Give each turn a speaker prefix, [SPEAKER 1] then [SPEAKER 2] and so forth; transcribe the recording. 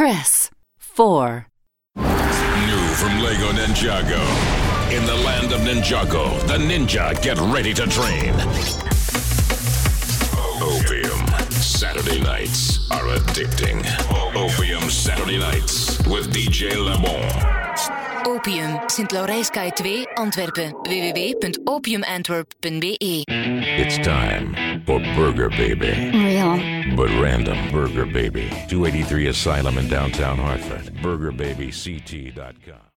[SPEAKER 1] Chris, 4.
[SPEAKER 2] New from Lego Ninjago. In the land of Ninjago, the ninja get ready to train. Opium. Saturday nights are addicting. Opium Saturday nights with DJ Le Bon.
[SPEAKER 3] Opium, Sint-Laurijskaai 2, Antwerpen. www.opiumantwerp.be.
[SPEAKER 2] It's time for Burger Baby.
[SPEAKER 1] Real.
[SPEAKER 2] But random. Burger Baby. 283 Asylum in downtown Hartford. BurgerBabyCT.com.